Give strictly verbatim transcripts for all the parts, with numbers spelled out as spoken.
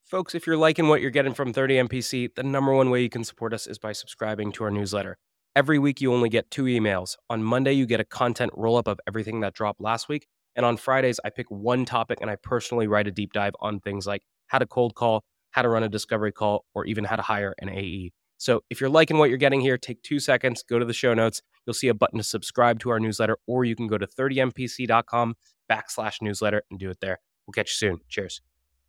Folks, if you're liking what you're getting from thirty M P C, the number one way you can support us is by subscribing to our newsletter. Every week, you only get two emails. On Monday, you get a content roll-up of everything that dropped last week. And on Fridays, I pick one topic and I personally write a deep dive on things like how to cold call, how to run a discovery call, or even how to hire an A E. So if you're liking what you're getting here, take two seconds, go to the show notes. You'll see a button to subscribe to our newsletter, or you can go to thirty M P C dot com backslash newsletter and do it there. We'll catch you soon. Cheers.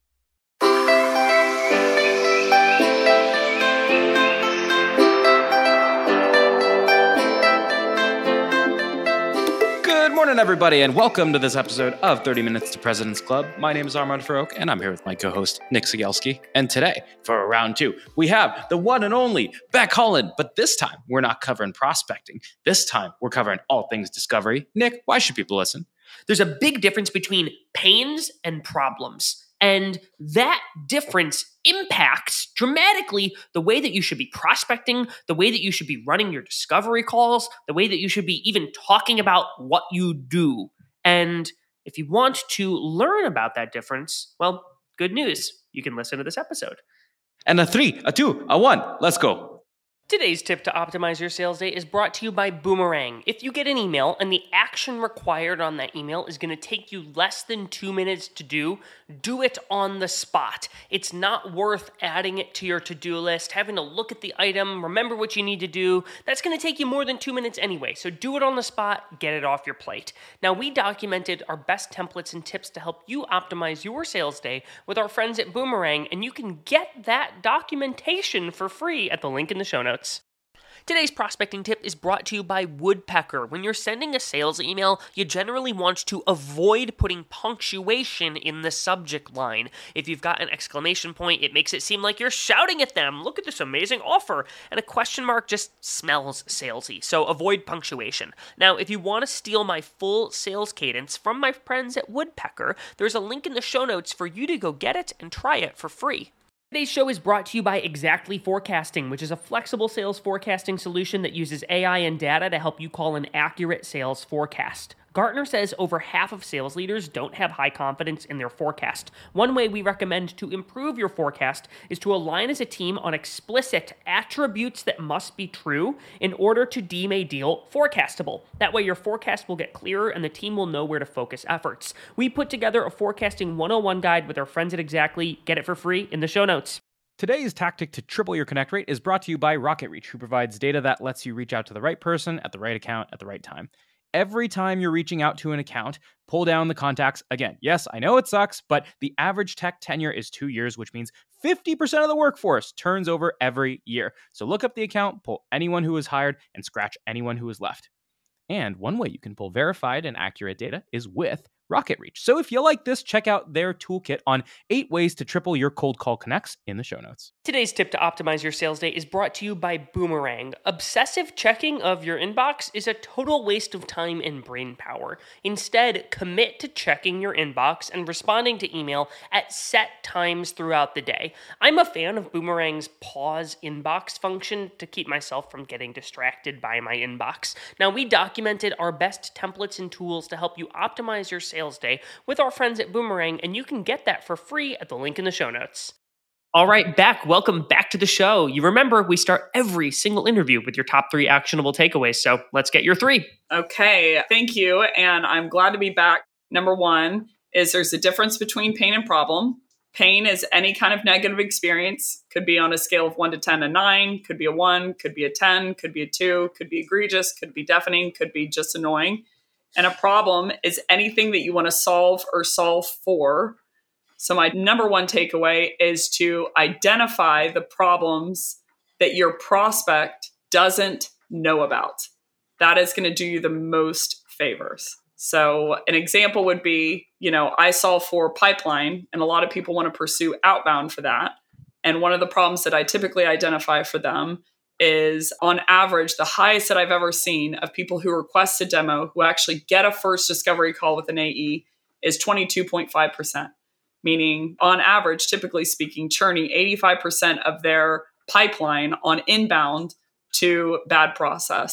Good morning, everybody, and welcome to this episode of thirty minutes to President's Club. My name is Armand Farouk, and I'm here with my co-host, Nick Cegelski. And today, for round two, we have the one and only Beck Holland. But this time, we're not covering prospecting. This time, we're covering all things discovery. Nick, why should people listen? There's a big difference between pains and problems. And that difference impacts dramatically the way that you should be prospecting, the way that you should be running your discovery calls, the way that you should be even talking about what you do. And if you want to learn about that difference, well, good news. You can listen to this episode. And a three, a two, a one. Let's go. Today's tip to optimize your sales day is brought to you by Boomerang. If you get an email and the action required on that email is going to take you less than two minutes to do, do it on the spot. It's not worth adding it to your to-do list, having to look at the item, remember what you need to do. That's going to take you more than two minutes anyway, so do it on the spot, get it off your plate. Now, we documented our best templates and tips to help you optimize your sales day with our friends at Boomerang, and you can get that documentation for free at the link in the show notes. Today's prospecting tip is brought to you by Woodpecker. When you're sending a sales email, you generally want to avoid putting punctuation in the subject line. If you've got an exclamation point, it makes it seem like you're shouting at them, look at this amazing offer, and a question mark just smells salesy, so avoid punctuation. Now, if you want to steal my full sales cadence from my friends at Woodpecker, there's a link in the show notes for you to go get it and try it for free. Today's show is brought to you by Exactly Forecasting, which is a flexible sales forecasting solution that uses A I and data to help you call an accurate sales forecast. Gartner says over half of sales leaders don't have high confidence in their forecast. One way we recommend to improve your forecast is to align as a team on explicit attributes that must be true in order to deem a deal forecastable. That way your forecast will get clearer and the team will know where to focus efforts. We put together a forecasting one oh one guide with our friends at Exactly. Get it for free in the show notes. Today's tactic to triple your connect rate is brought to you by RocketReach, who provides data that lets you reach out to the right person at the right account at the right time. Every time you're reaching out to an account, pull down the contacts. Again, yes, I know it sucks, but the average tech tenure is two years, which means fifty percent of the workforce turns over every year. So look up the account, pull anyone who was hired, and scratch anyone who was left. And one way you can pull verified and accurate data is with RocketReach. So if you like this, check out their toolkit on eight ways to triple your cold call connects in the show notes. Today's tip to optimize your sales day is brought to you by Boomerang. Obsessive checking of your inbox is a total waste of time and brain power. Instead, commit to checking your inbox and responding to email at set times throughout the day. I'm a fan of Boomerang's pause inbox function to keep myself from getting distracted by my inbox. Now, we documented our best templates and tools to help you optimize your sales day with our friends at Boomerang, and you can get that for free at the link in the show notes. All right, Beck, welcome back to the show. You remember we start every single interview with your top three actionable takeaways, so let's get your three. Okay, thank you, and I'm glad to be back. Number one is there's a difference between pain and problem. Pain is any kind of negative experience, could be on a scale of one to ten, a nine, could be a one, could be a ten, could be a two, could be egregious, could be deafening, could be just annoying. And a problem is anything that you want to solve or solve for. So my number one takeaway is to identify the problems that your prospect doesn't know about. That is going to do you the most favors. So an example would be, you know, I solve for pipeline, and a lot of people want to pursue outbound for that. And one of the problems that I typically identify for them is, on average, the highest that I've ever seen of people who request a demo who actually get a first discovery call with an A E is twenty-two point five percent. Meaning, on average, typically speaking, churning eighty-five percent of their pipeline on inbound to bad process.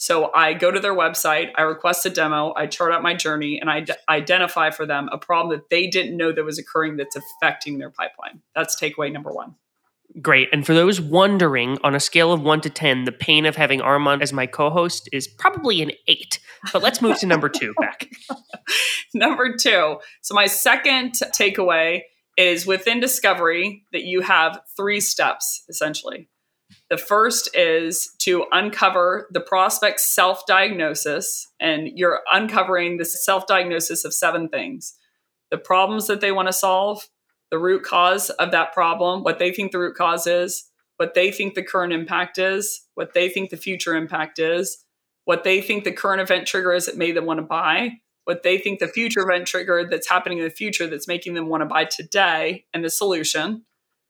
So I go to their website, I request a demo, I chart out my journey, and I d- identify for them a problem that they didn't know that was occurring that's affecting their pipeline. That's takeaway number one. Great. And for those wondering, on a scale of one to ten, the pain of having Armand as my co-host is probably an eight. But let's move to number two, Beck. Number two. So my second takeaway is within discovery that you have three steps, essentially. The first is to uncover the prospect's self-diagnosis, and you're uncovering the self-diagnosis of seven things. The problems that they want to solve, the root cause of that problem, what they think the root cause is, what they think the current impact is, what they think the future impact is, what they think the current event trigger is that made them want to buy, what they think the future event trigger that's happening in the future that's making them want to buy today, and the solution.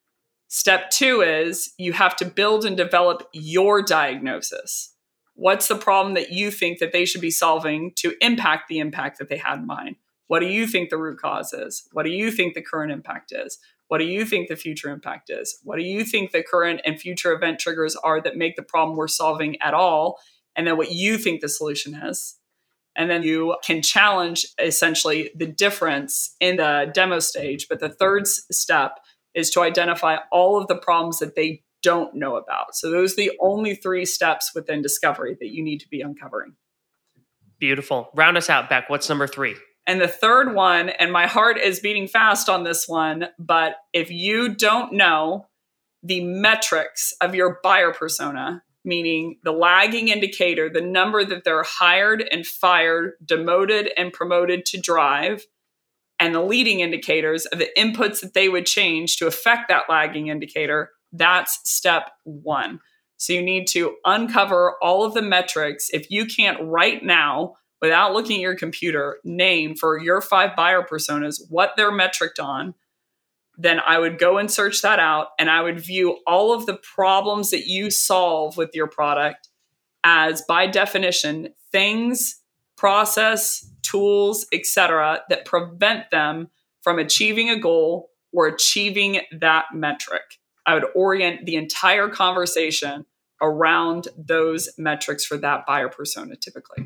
Step two is you have to build and develop your diagnosis. What's the problem that you think that they should be solving to impact the impact that they had in mind? What do you think the root cause is? What do you think the current impact is? What do you think the future impact is? What do you think the current and future event triggers are that make the problem we're solving at all? And then what you think the solution is. And then you can challenge essentially the difference in the demo stage. But the third step is to identify all of the problems that they don't know about. So those are the only three steps within discovery that you need to be uncovering. Beautiful. Round us out, Beck. What's number three? And the third one, and my heart is beating fast on this one, but if you don't know the metrics of your buyer persona, meaning the lagging indicator, the number that they're hired and fired, demoted and promoted to drive, and the leading indicators of the inputs that they would change to affect that lagging indicator, that's step one. So you need to uncover all of the metrics. If you can't right now, without looking at your computer, name for your five buyer personas what they're metriced on, then I would go and search that out, and I would view all of the problems that you solve with your product as, by definition, things, process, tools, et cetera, that prevent them from achieving a goal or achieving that metric. I would orient the entire conversation around those metrics for that buyer persona typically.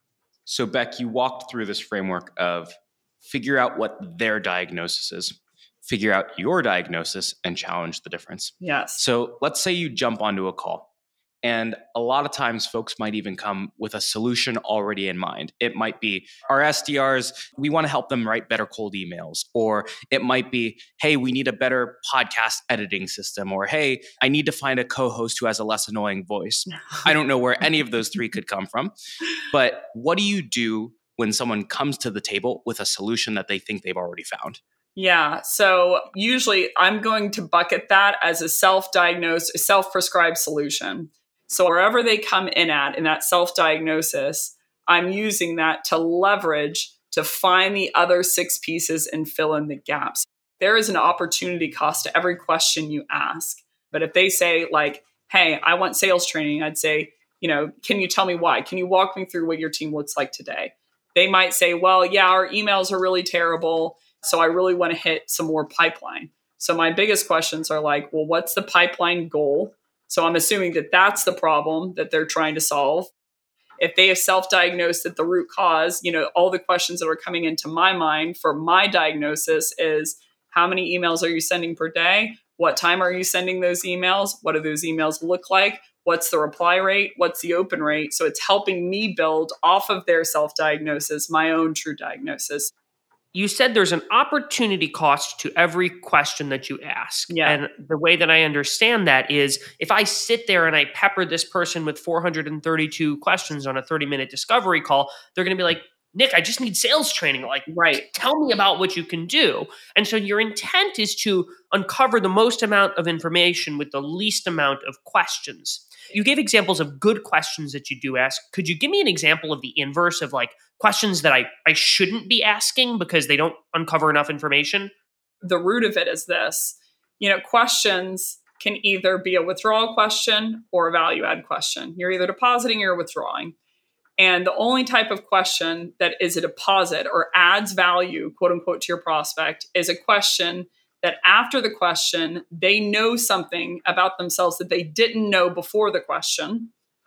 So Beck, you walked through this framework of figure out what their diagnosis is, figure out your diagnosis, and challenge the difference. Yes. So let's say you jump onto a call. And a lot of times folks might even come with a solution already in mind. It might be our S D Rs, we want to help them write better cold emails. Or it might be, hey, we need a better podcast editing system. Or, hey, I need to find a co-host who has a less annoying voice. I don't know where any of those three could come from. But what do you do when someone comes to the table with a solution that they think they've already found? Yeah. So usually I'm going to bucket that as a self-diagnosed, a self-prescribed solution. So wherever they come in at in that self-diagnosis, I'm using that to leverage to find the other six pieces and fill in the gaps. There is an opportunity cost to every question you ask. But if they say like, hey, I want sales training, I'd say, you know, can you tell me why? Can you walk me through what your team looks like today? They might say, well, yeah, our emails are really terrible. So I really want to hit some more pipeline. So my biggest questions are like, well, what's the pipeline goal? So I'm assuming that that's the problem that they're trying to solve. If they have self-diagnosed that the root cause, you know, all the questions that are coming into my mind for my diagnosis is, how many emails are you sending per day? What time are you sending those emails? What do those emails look like? What's the reply rate? What's the open rate? So it's helping me build off of their self-diagnosis, my own true diagnosis. You said there's an opportunity cost to every question that you ask. Yeah. And the way that I understand that is if I sit there and I pepper this person with four hundred thirty-two questions on a thirty minute discovery call, they're going to be like, Nick, I just need sales training. Like, right. Tell me about what you can do. And so your intent is to uncover the most amount of information with the least amount of questions. You gave examples of good questions that you do ask. Could you give me an example of the inverse of like questions that I, I shouldn't be asking because they don't uncover enough information? The root of it is this. You know, questions can either be a withdrawal question or a value add question. You're either depositing or withdrawing. And the only type of question that is a deposit or adds value, quote unquote, to your prospect is a question that after the question, they know something about themselves that they didn't know before the question,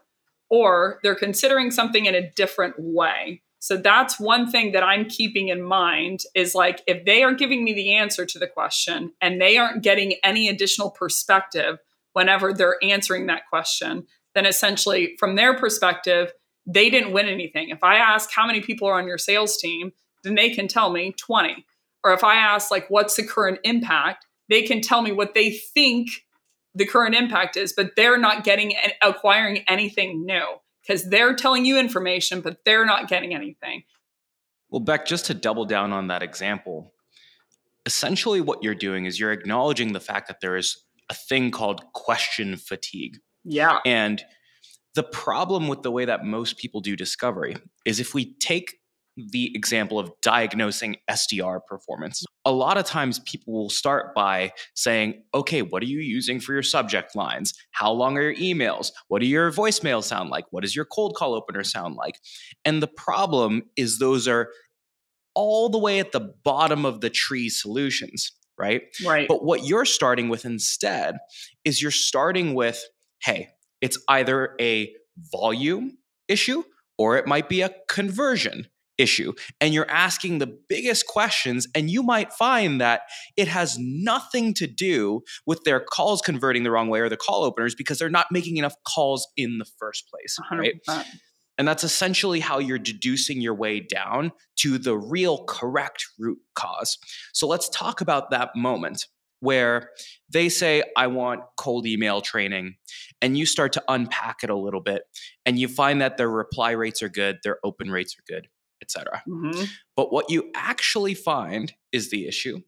or they're considering something in a different way. So that's one thing that I'm keeping in mind is like, if they are giving me the answer to the question and they aren't getting any additional perspective whenever they're answering that question, then essentially from their perspective, they didn't win anything. If I ask how many people are on your sales team, then they can tell me twenty. Or if I ask like, what's the current impact? They can tell me what they think the current impact is, but they're not getting acquiring anything new because they're telling you information, but they're not getting anything. Well, Beck, just to double down on that example, essentially what you're doing is you're acknowledging the fact that there is a thing called question fatigue. Yeah. And the problem with the way that most people do discovery is if we take the example of diagnosing S D R performance, a lot of times people will start by saying, okay, what are you using for your subject lines? How long are your emails? What do your voicemails sound like? What does your cold call opener sound like? And the problem is those are all the way at the bottom of the tree solutions, right? Right. But what you're starting with instead is you're starting with, hey, it's either a volume issue or it might be a conversion issue. And you're asking the biggest questions, and you might find that it has nothing to do with their calls converting the wrong way or the call openers because they're not making enough calls in the first place, one hundred percent. right? And that's essentially how you're deducing your way down to the real correct root cause. So let's talk about that moment where they say, I want cold email training, and you start to unpack it a little bit, and you find that their reply rates are good, their open rates are good, et cetera. Mm-hmm. But what you actually find is the issue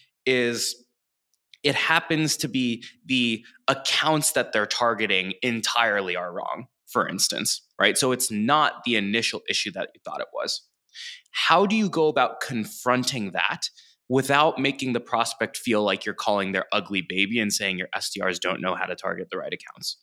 is it happens to be the accounts that they're targeting entirely are wrong, for instance, right? So it's not the initial issue that you thought it was. How do you go about confronting that without making the prospect feel like you're calling their ugly baby and saying your S D Rs don't know how to target the right accounts?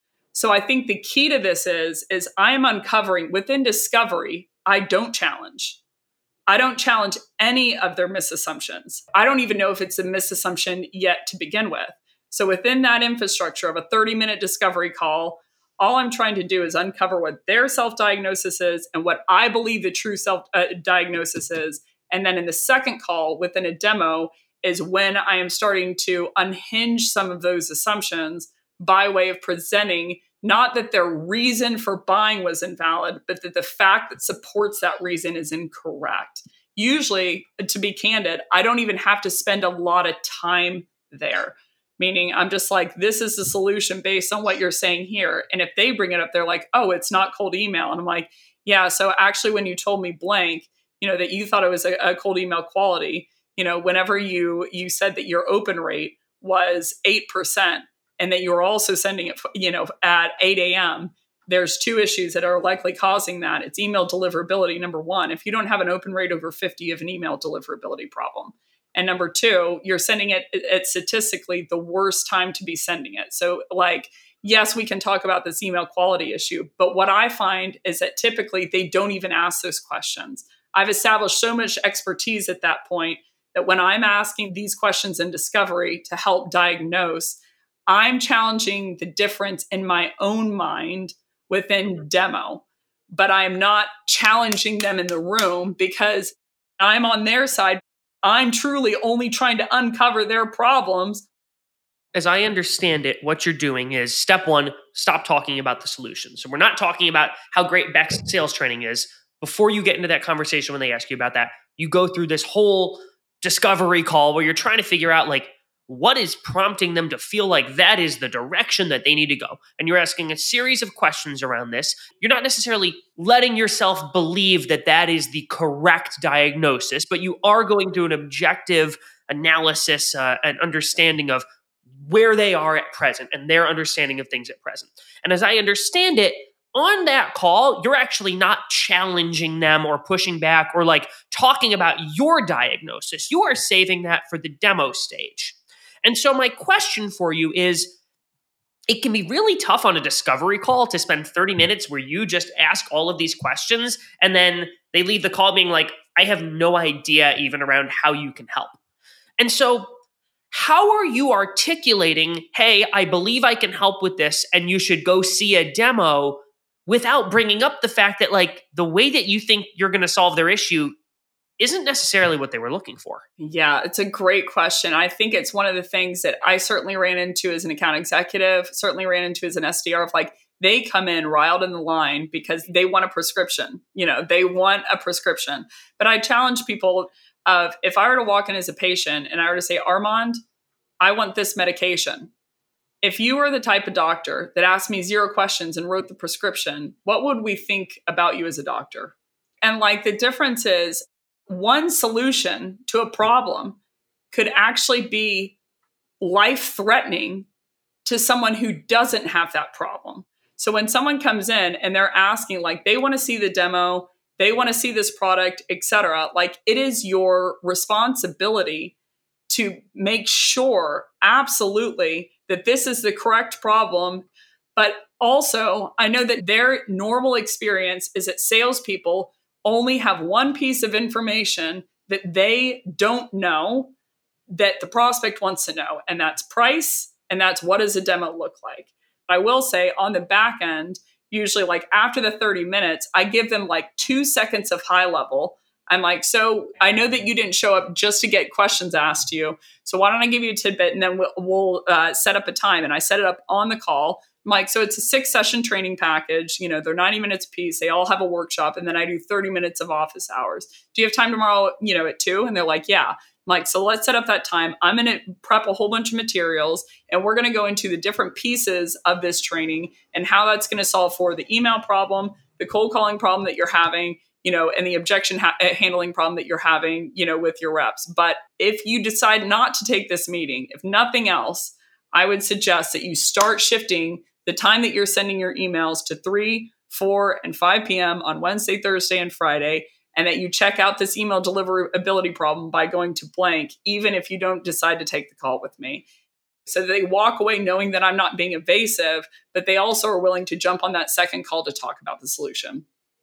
So I think the key to this is, is I'm uncovering within discovery, I don't challenge. I don't challenge any of their misassumptions. I don't even know if it's a misassumption yet to begin with. So within that infrastructure of a thirty minute discovery call, all I'm trying to do is uncover what their self-diagnosis is and what I believe the true self-diagnosis is. And then in the second call within a demo is when I am starting to unhinge some of those assumptions by way of presenting not that their reason for buying was invalid, but that the fact that supports that reason is incorrect. Usually, to be candid, I don't even have to spend a lot of time there. Meaning I'm just like, this is the solution based on what you're saying here. And if they bring it up, they're like, oh, it's not cold email. And I'm like, yeah, so actually when you told me blank, you know, that you thought it was a, a cold email quality, you know, whenever you you said that your open rate was eight percent and that you were also sending it, you know, at eight a.m., there's two issues that are likely causing that. It's email deliverability, number one. If you don't have an open rate over fifty, you have an email deliverability problem. And number two, you're sending it at statistically the worst time to be sending it. So like, yes, we can talk about this email quality issue, but what I find is that typically they don't even ask those questions. I've established so much expertise at that point that when I'm asking these questions in discovery to help diagnose, I'm challenging the difference in my own mind within demo, but I'm not challenging them in the room because I'm on their side. I'm truly only trying to uncover their problems. As I understand it, what you're doing is step one, stop talking about the solution. So we're not talking about how great Beck's sales training is. Before you get into that conversation, when they ask you about that, you go through this whole discovery call where you're trying to figure out like, what is prompting them to feel like that is the direction that they need to go? And you're asking a series of questions around this. You're not necessarily letting yourself believe that that is the correct diagnosis, but you are going through an objective analysis uh, and understanding of where they are at present and their understanding of things at present. And as I understand it, on that call, you're actually not challenging them or pushing back or like talking about your diagnosis. You are saving that for the demo stage. And so my question for you is, it can be really tough on a discovery call to spend thirty minutes where you just ask all of these questions and then they leave the call being like, I have no idea even around how you can help. And so how are you articulating, hey, I believe I can help with this and you should go see a demo without bringing up the fact that like the way that you think you're going to solve their issue isn't necessarily what they were looking for? Yeah, it's a great question. I think it's one of the things that I certainly ran into as an account executive, certainly ran into as an S D R of like, they come in riled in the line because they want a prescription. You know, they want a prescription. But I challenge people of if I were to walk in as a patient and I were to say, Armand, I want this medication. If you were the type of doctor that asked me zero questions and wrote the prescription, what would we think about you as a doctor? And like the difference is one solution to a problem could actually be life-threatening to someone who doesn't have that problem. So when someone comes in and they're asking, like, they want to see the demo, they want to see this product, et cetera, like it is your responsibility to make sure absolutely that this is the correct problem. But also, I know that their normal experience is that salespeople only have one piece of information that they don't know that the prospect wants to know, and that's price, and that's what does a demo look like. I will say on the back end, usually like after the thirty minutes, I give them like two seconds of high level. I'm like, so I know that you didn't show up just to get questions asked to you. So why don't I give you a tidbit and then we'll, we'll uh, set up a time. And I set it up on the call. I'm like, so it's a six session training package. You know, they're ninety minutes a piece. They all have a workshop. And then I do thirty minutes of office hours. Do you have time tomorrow, you know, at two? And they're like, yeah. I'm like, so let's set up that time. I'm going to prep a whole bunch of materials and we're going to go into the different pieces of this training and how that's going to solve for the email problem, the cold calling problem that you're having, you know, and the objection ha- handling problem that you're having, you know, with your reps. But if you decide not to take this meeting, if nothing else, I would suggest that you start shifting the time that you're sending your emails to three, four, and five p.m. on Wednesday, Thursday, and Friday, and that you check out this email deliverability problem by going to blank, even if you don't decide to take the call with me. So they walk away knowing that I'm not being evasive, but they also are willing to jump on that second call to talk about the solution.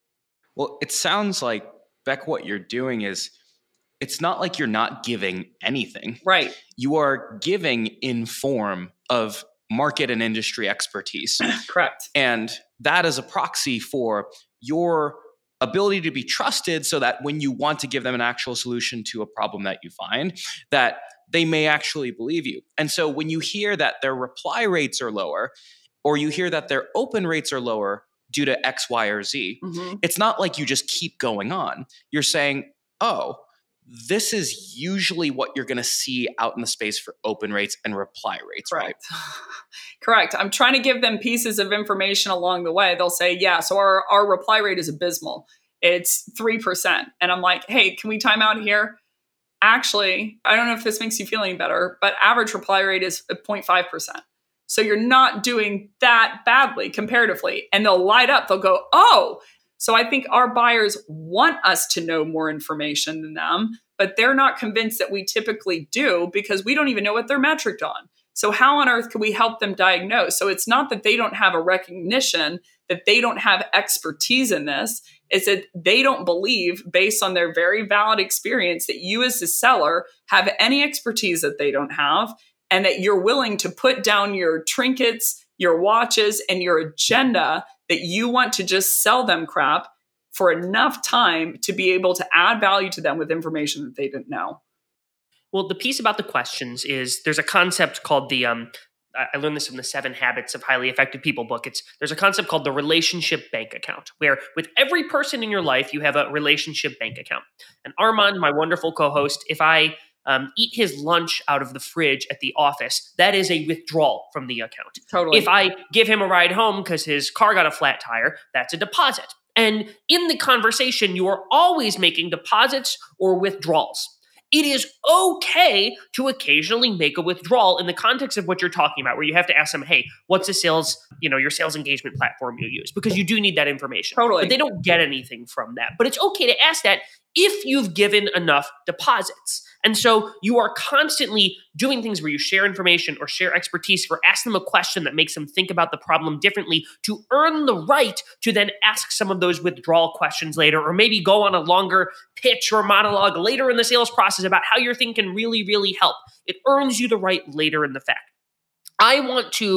Well, it sounds like, Beck, what you're doing is, it's not like you're not giving anything. Right. You are giving in form of market and industry expertise. Correct. And that is a proxy for your ability to be trusted so that when you want to give them an actual solution to a problem that you find, that they may actually believe you. And so when you hear that their reply rates are lower, or you hear that their open rates are lower due to X, Y, or Z, mm-hmm. it's not like you just keep going on. You're saying, oh, this is usually what you're going to see out in the space for open rates and reply rates, Correct. right? Correct. I'm trying to give them pieces of information along the way. They'll say, yeah, so our, our reply rate is abysmal. It's three percent. And I'm like, hey, can we time out here? Actually, I don't know if this makes you feel any better, but average reply rate is zero point five percent. So you're not doing that badly comparatively. And they'll light up. They'll go, oh, so I think our buyers want us to know more information than them, but they're not convinced that we typically do because we don't even know what they're metriced on. So how on earth can we help them diagnose? So it's not that they don't have a recognition that they don't have expertise in this. It's that they don't believe, based on their very valid experience, that you as the seller have any expertise that they don't have, and that you're willing to put down your trinkets, your watches, and your agenda that you want to just sell them crap for enough time to be able to add value to them with information that they didn't know. Well, the piece about the questions is there's a concept called the, um, I learned this from the Seven Habits of Highly Effective People book. It's there's a concept called the relationship bank account, where with every person in your life, you have a relationship bank account. And Armand, my wonderful co-host, if I um, eat his lunch out of the fridge at the office, that is a withdrawal from the account. Totally. If I give him a ride home because his car got a flat tire, that's a deposit. And in the conversation, you are always making deposits or withdrawals. It is okay to occasionally make a withdrawal in the context of what you're talking about, where you have to ask them, hey, what's the sales, you know, your sales engagement platform you use? Because you do need that information. Totally. But they don't get anything from that. But it's okay to ask that if you've given enough deposits. And so you are constantly doing things where you share information or share expertise or ask them a question that makes them think about the problem differently to earn the right to then ask some of those withdrawal questions later, or maybe go on a longer pitch or monologue later in the sales process about how your thing can really, really help. It earns you the right later in the fact. I want to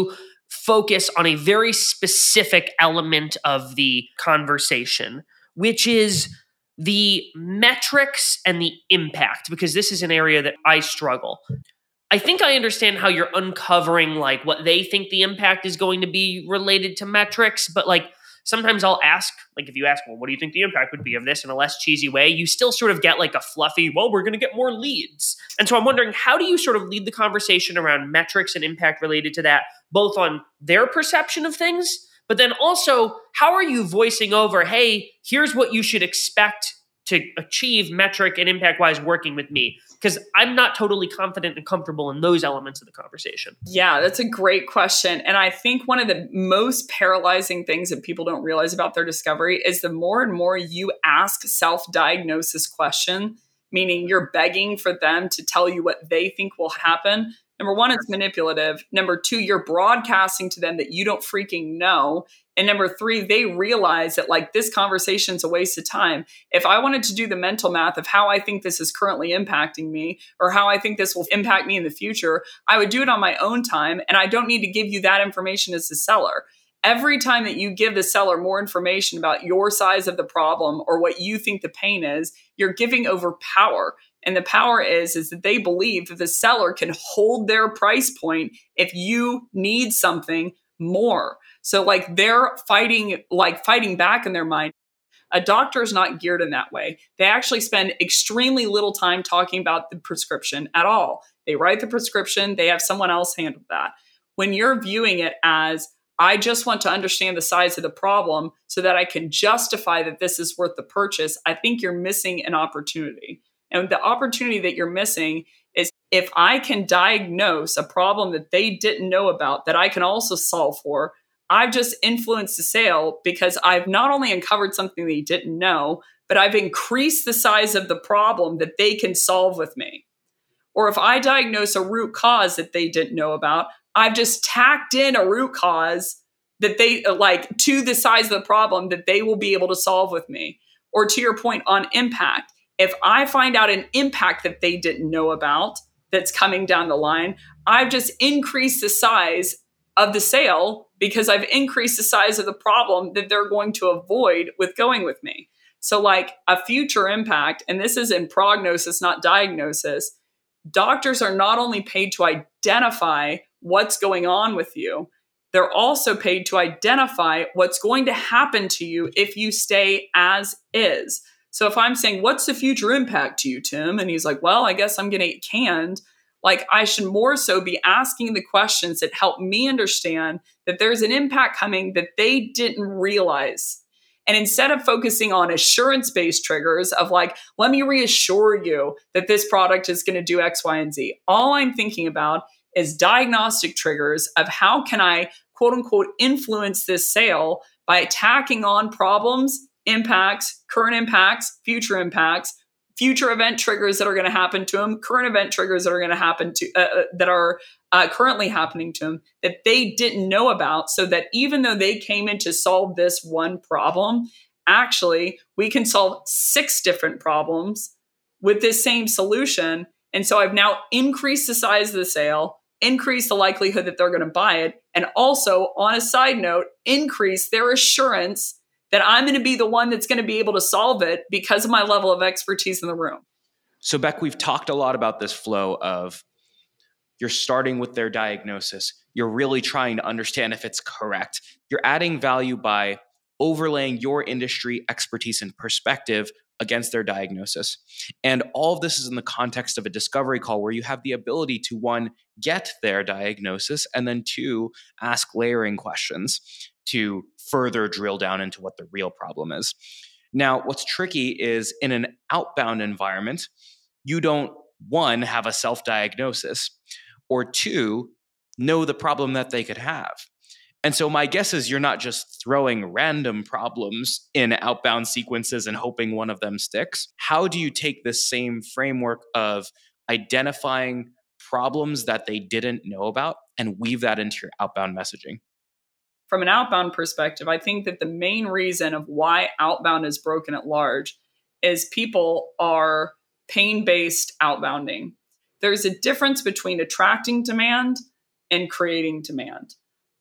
focus on a very specific element of the conversation, which is the metrics and the impact, because this is an area that I struggle. I think I understand how you're uncovering like what they think the impact is going to be related to metrics, but like sometimes I'll ask, like if you ask, well, what do you think the impact would be of this in a less cheesy way? You still sort of get like a fluffy, well, we're going to get more leads. And so I'm wondering, how do you sort of lead the conversation around metrics and impact related to that, both on their perception of things, but then also how are you voicing over, hey, here's what you should expect to achieve metric and impact wise working with me? Because I'm not totally confident and comfortable in those elements of the conversation. Yeah, that's a great question. And I think one of the most paralyzing things that people don't realize about their discovery is the more and more you ask self-diagnosis question, meaning you're begging for them to tell you what they think will happen. Number one, it's manipulative. Number two, you're broadcasting to them that you don't freaking know. And number three, they realize that like this conversation is a waste of time. If I wanted to do the mental math of how I think this is currently impacting me or how I think this will impact me in the future, I would do it on my own time. And I don't need to give you that information as the seller. Every time that you give the seller more information about your size of the problem or what you think the pain is, you're giving over power. And the power is, is that they believe that the seller can hold their price point if you need something more. So like they're fighting, like fighting back in their mind. A doctor is not geared in that way. They actually spend extremely little time talking about the prescription at all. They write the prescription. They have someone else handle that. When you're viewing it as, I just want to understand the size of the problem so that I can justify that this is worth the purchase, I think you're missing an opportunity. And the opportunity that you're missing is if I can diagnose a problem that they didn't know about that I can also solve for, I've just influenced the sale because I've not only uncovered something they didn't know, but I've increased the size of the problem that they can solve with me. Or if I diagnose a root cause that they didn't know about, I've just tacked in a root cause that they like to the size of the problem that they will be able to solve with me. Or to your point on impact, if I find out an impact that they didn't know about that's coming down the line, I've just increased the size of the sale because I've increased the size of the problem that they're going to avoid with going with me. So like a future impact, and this is in prognosis, not diagnosis, doctors are not only paid to identify what's going on with you, they're also paid to identify what's going to happen to you if you stay as is. So if I'm saying, what's the future impact to you, Tim? And he's like, well, I guess I'm going to get canned. Like I should more so be asking the questions that help me understand that there's an impact coming that they didn't realize. And instead of focusing on assurance-based triggers of like, let me reassure you that this product is going to do X, Y, and Z, all I'm thinking about is diagnostic triggers of how can I, quote unquote, influence this sale by attacking on problems, impacts, current impacts, future impacts, future event triggers that are going to happen to them, current event triggers that are going to happen to, uh, that are uh, currently happening to them that they didn't know about. So that even though they came in to solve this one problem, actually we can solve six different problems with this same solution. And so I've now increased the size of the sale, increased the likelihood that they're going to buy it, and also on a side note, increase their assurance that I'm going to be the one that's going to be able to solve it because of my level of expertise in the room. So Beck, we've talked a lot about this flow of you're starting with their diagnosis. You're really trying to understand if it's correct. You're adding value by overlaying your industry expertise and perspective against their diagnosis. And all of this is in the context of a discovery call where you have the ability to, one, get their diagnosis, and then two, ask layering questions to further drill down into what the real problem is. Now, what's tricky is in an outbound environment, you don't, one, have a self-diagnosis, or two, know the problem that they could have. And so my guess is you're not just throwing random problems in outbound sequences and hoping one of them sticks. How do you take this same framework of identifying problems that they didn't know about and weave that into your outbound messaging? From an outbound perspective, I think that the main reason of why outbound is broken at large is people are pain-based outbounding. There's a difference between attracting demand and creating demand.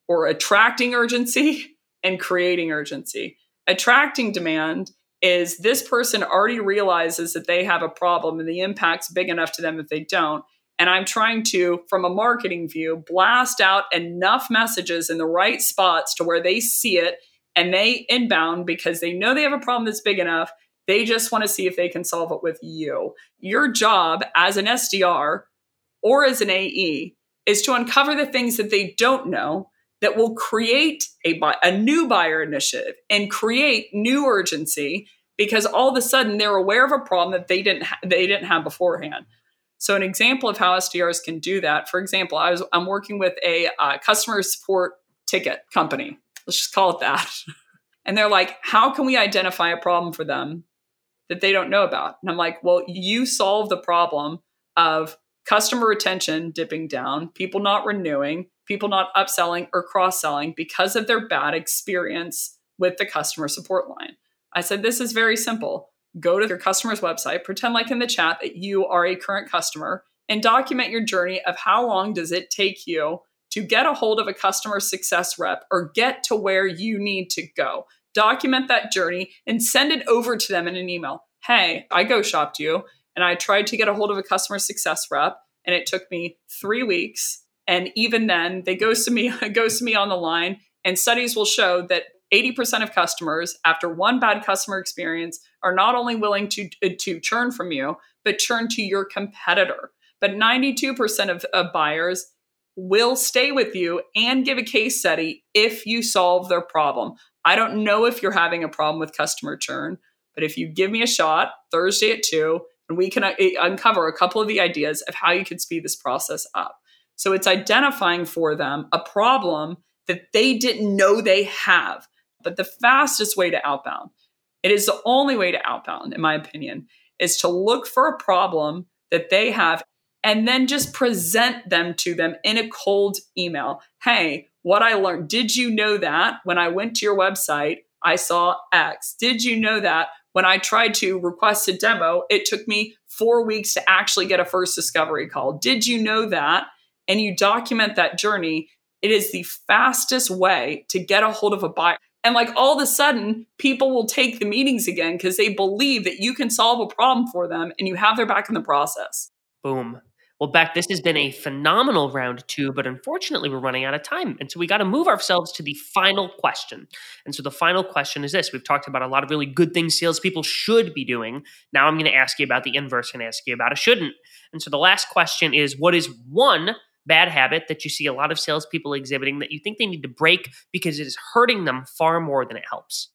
or attracting urgency and creating urgency. Attracting demand is this person already realizes that they have a problem and the impact's big enough to them if they don't. And I'm trying to, from a marketing view, blast out enough messages in the right spots to where they see it and they inbound because they know they have a problem that's big enough. They just want to see if they can solve it with you. Your job as an S D R or as an A E is to uncover the things that they don't know that will create a, a new buyer initiative and create new urgency, because all of a sudden they're aware of a problem that they didn't ha- they didn't have beforehand. So an example of how S D Rs can do that, for example, I was I'm working with a uh, customer support ticket company. Let's just call it that. And they're like, how can we identify a problem for them that they don't know about? And I'm like, well, you solve the problem of customer retention dipping down, people not renewing, people not upselling or cross-selling because of their bad experience with the customer support line. I said, this is very simple. Go to your customer's website, pretend like in the chat that you are a current customer, and document your journey of how long does it take you to get a hold of a customer success rep or get to where you need to go. Document that journey and send it over to them in an email. Hey, I go shopped you and I tried to get a hold of a customer success rep and it took me three weeks. And even then they ghost me, ghost me on the line. And studies will show that eighty percent of customers after one bad customer experience are not only willing to, to churn from you, but churn to your competitor. But ninety-two percent of, of buyers will stay with you and give a case study if you solve their problem. I don't know if you're having a problem with customer churn, but if you give me a shot Thursday at two, and we can uh, uncover a couple of the ideas of how you could speed this process up. So it's identifying for them a problem that they didn't know they have. But the fastest way to outbound, it is the only way to outbound, in my opinion, is to look for a problem that they have and then just present them to them in a cold email. Hey, what I learned, did you know that when I went to your website, I saw X? Did you know that when I tried to request a demo, it took me four weeks to actually get a first discovery call? Did you know that? And you document that journey. It is the fastest way to get a hold of a buyer. And like all of a sudden, people will take the meetings again because they believe that you can solve a problem for them and you have their back in the process. Boom. Well, Beck, this has been a phenomenal round two, but unfortunately we're running out of time. And so we got to move ourselves to the final question. And so the final question is this. We've talked about a lot of really good things salespeople should be doing. Now I'm going to ask you about the inverse and ask you about a shouldn't. And so the last question is, what is one bad habit that you see a lot of salespeople exhibiting that you think they need to break because it is hurting them far more than it helps?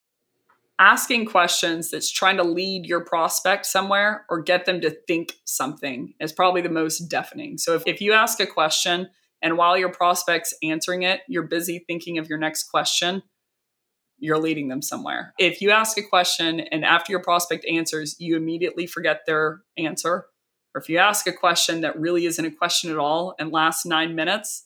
Asking questions that's trying to lead your prospect somewhere or get them to think something is probably the most deafening. So if, if you ask a question and while your prospect's answering it, you're busy thinking of your next question, you're leading them somewhere. If you ask a question and after your prospect answers, you immediately forget their answer, or if you ask a question that really isn't a question at all and lasts nine minutes,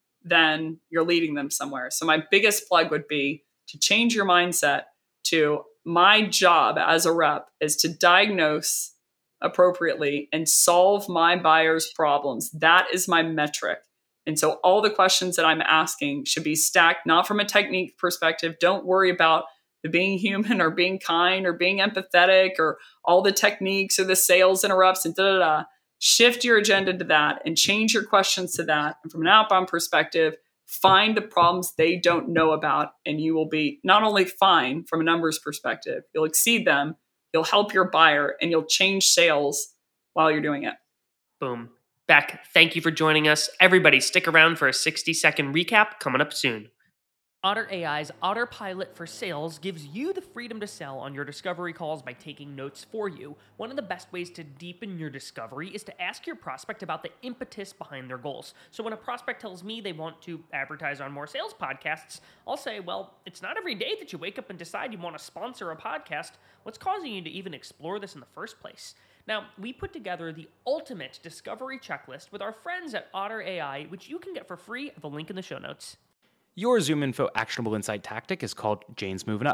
then you're leading them somewhere. So my biggest plug would be to change your mindset to my job as a rep is to diagnose appropriately and solve my buyers' problems. That is my metric. And so all the questions that I'm asking should be stacked, not from a technique perspective. Don't worry about the being human or being kind or being empathetic or all the techniques or the sales interrupts and da da da. Shift your agenda to that and change your questions to that. And from an outbound perspective, find the problems they don't know about, and you will be not only fine from a numbers perspective, you'll exceed them, you'll help your buyer, and you'll change sales while you're doing it. Boom. Beck, thank you for joining us. Everybody, stick around for a sixty second recap coming up soon. Otter A I's Autopilot for Sales gives you the freedom to sell on your discovery calls by taking notes for you. One of the best ways to deepen your discovery is to ask your prospect about the impetus behind their goals. So when a prospect tells me they want to advertise on more sales podcasts, I'll say, well, it's not every day that you wake up and decide you want to sponsor a podcast. What's causing you to even explore this in the first place? Now, we put together the ultimate discovery checklist with our friends at Otter A I, which you can get for free at the link in the show notes. Your ZoomInfo actionable insight tactic is called Jane's Moving Up.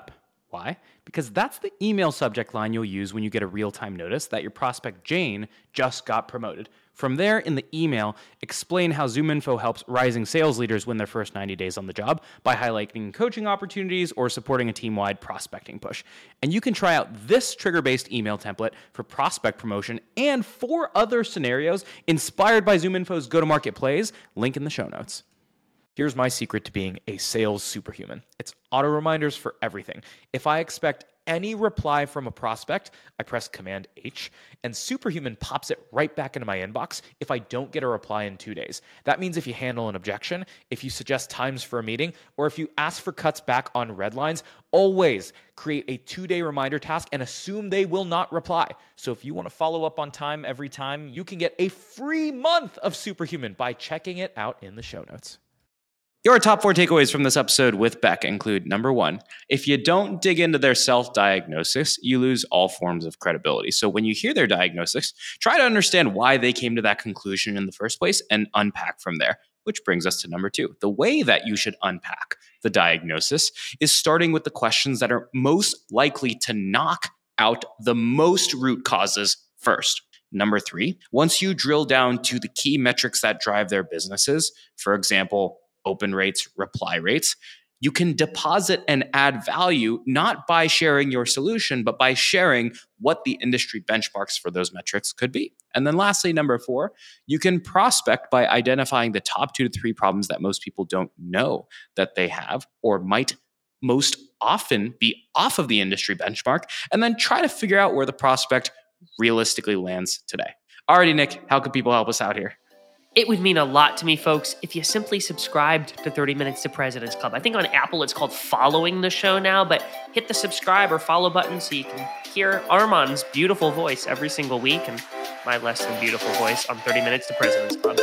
Why? Because that's the email subject line you'll use when you get a real-time notice that your prospect Jane just got promoted. From there, in the email, explain how ZoomInfo helps rising sales leaders win their first ninety days on the job by highlighting coaching opportunities or supporting a team-wide prospecting push. And you can try out this trigger-based email template for prospect promotion and four other scenarios inspired by ZoomInfo's go-to-market plays. Link in the show notes. Here's my secret to being a sales superhuman. It's auto reminders for everything. If I expect any reply from a prospect, I press Command H, and Superhuman pops it right back into my inbox if I don't get a reply in two days. That means if you handle an objection, if you suggest times for a meeting, or if you ask for cuts back on red lines, always create a two-day reminder task and assume they will not reply. So if you want to follow up on time every time, you can get a free month of Superhuman by checking it out in the show notes. Your top four takeaways from this episode with Beck include number one, if you don't dig into their self-diagnosis, you lose all forms of credibility. So when you hear their diagnosis, try to understand why they came to that conclusion in the first place and unpack from there. Which brings us to number two. The way that you should unpack the diagnosis is starting with the questions that are most likely to knock out the most root causes first. Number three, once you drill down to the key metrics that drive their businesses, for example, open rates, reply rates, you can deposit and add value not by sharing your solution, but by sharing what the industry benchmarks for those metrics could be. And then lastly, number four, you can prospect by identifying the top two to three problems that most people don't know that they have or might most often be off of the industry benchmark, and then try to figure out where the prospect realistically lands today. Alrighty, Nick, how can people help us out here? It would mean a lot to me, folks, if you simply subscribed to thirty minutes to President's Club. I think on Apple it's called following the show now, but hit the subscribe or follow button so you can hear Armand's beautiful voice every single week and my less than beautiful voice on thirty minutes to President's Club.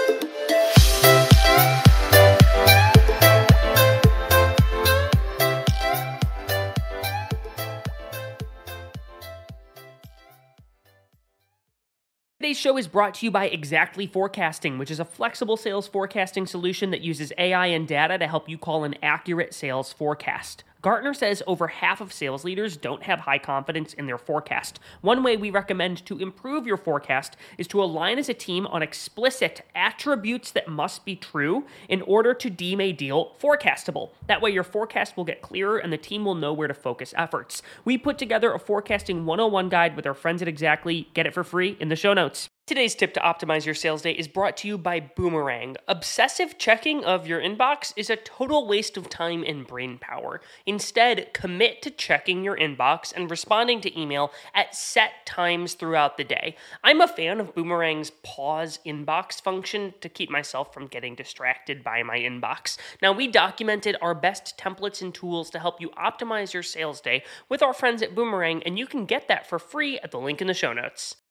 Today's show is brought to you by Exactly Forecasting, which is a flexible sales forecasting solution that uses A I and data to help you call an accurate sales forecast. Gartner says over half of sales leaders don't have high confidence in their forecast. One way we recommend to improve your forecast is to align as a team on explicit attributes that must be true in order to deem a deal forecastable. That way your forecast will get clearer and the team will know where to focus efforts. We put together a forecasting one oh one guide with our friends at Exactly. Get it for free in the show notes. Today's tip to optimize your sales day is brought to you by Boomerang. Obsessive checking of your inbox is a total waste of time and brain power. Instead, commit to checking your inbox and responding to email at set times throughout the day. I'm a fan of Boomerang's pause inbox function to keep myself from getting distracted by my inbox. Now, we documented our best templates and tools to help you optimize your sales day with our friends at Boomerang, and you can get that for free at the link in the show notes.